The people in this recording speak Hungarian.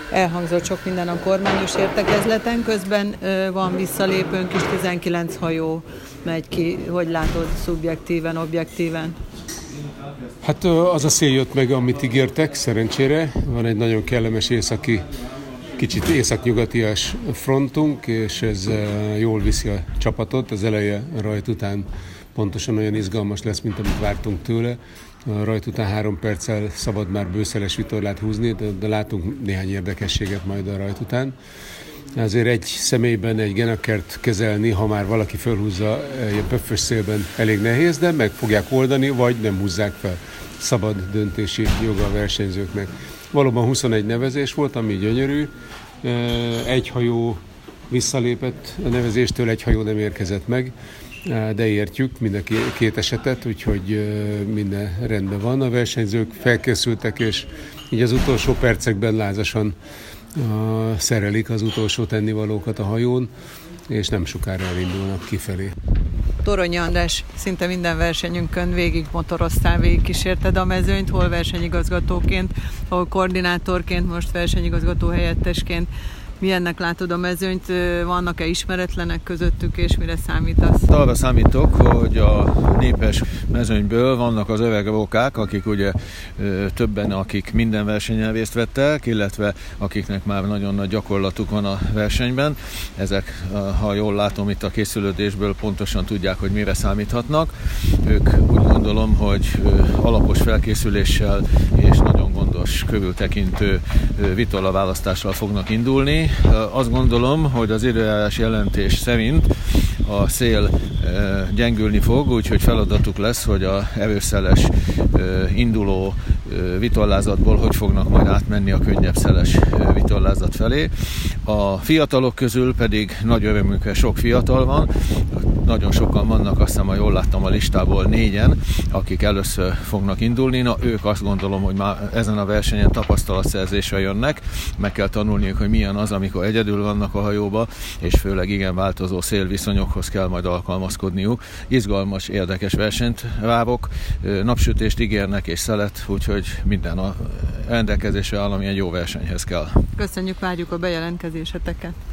Elhangzott sok minden a kormányos értekezleten, közben van visszalépőnk is, 19 hajó megy ki. Hogy látod szubjektíven, objektíven? Hát az a szél jött meg, amit ígértek, szerencsére. Van egy nagyon kellemes kicsit északnyugatias frontunk, és ez jól viszi a csapatot. Az eleje a rajt után pontosan olyan izgalmas lesz, mint amit vártunk tőle. A rajt után 3 perccel szabad már bőszeles vitorlát húzni, de látunk néhány érdekességet majd a rajt után. Azért egy személyben egy Genakert kezelni, ha már valaki felhúzza egy pöffös szélben, elég nehéz, de meg fogják oldani, vagy nem húzzák fel. Szabad döntési joga a versenyzőknek. Valóban 21 nevezés volt, ami gyönyörű. Egy hajó visszalépett a nevezéstől, egy hajó nem érkezett meg, de értjük mind a két esetet, úgyhogy minden rendben van. A versenyzők felkészültek, és így az utolsó percekben lázasan szerelik az utolsó tennivalókat a hajón, és nem sokára elindulnak kifelé. Toronyi András, szinte minden versenyünkön végig motoroztál, végig kísérted a mezőnyt, hol versenyigazgatóként, hol koordinátorként, most versenyigazgató helyettesként. Milyennek látod a mezőnyt? Vannak-e ismeretlenek közöttük, és mire számítasz? Arra számítok, hogy a népes mezőnyből vannak az öreg rókák, akik ugye többen, akik minden versenyen részt vettek, illetve akiknek már nagyon nagy gyakorlatuk van a versenyben. Ezek, ha jól látom itt a készülődésből, pontosan tudják, hogy mire számíthatnak. Ők úgy gondolom, hogy alapos felkészüléssel és nagyon gondos, körültekintő vitorlaválasztással fognak indulni. Azt gondolom, hogy az időjárás jelentés szerint a szél gyengülni fog, úgyhogy feladatuk lesz, hogy a erősszeles induló vitorlázatból hogy fognak majd átmenni a könnyebb szeles vitorlázat felé. A fiatalok közül pedig nagy örömünkre sok fiatal van, nagyon sokan vannak, azt hiszem, ha jól láttam a listából 4-en, akik először fognak indulni. Na, ők azt gondolom, hogy már ezen a versenyen tapasztalatszerzésre jönnek, meg kell tanulniuk, hogy milyen az, amikor egyedül vannak a hajóba, és főleg igen változó szélviszonyokhoz kell majd alkalmazkodniuk. Izgalmas, érdekes versenyt várok, napsütést ígérnek és szelet, úgyhogy minden a rendelkezésre áll, ami egy jó versenyhez kell. Köszönjük, várjuk a bejelentkezéseteket!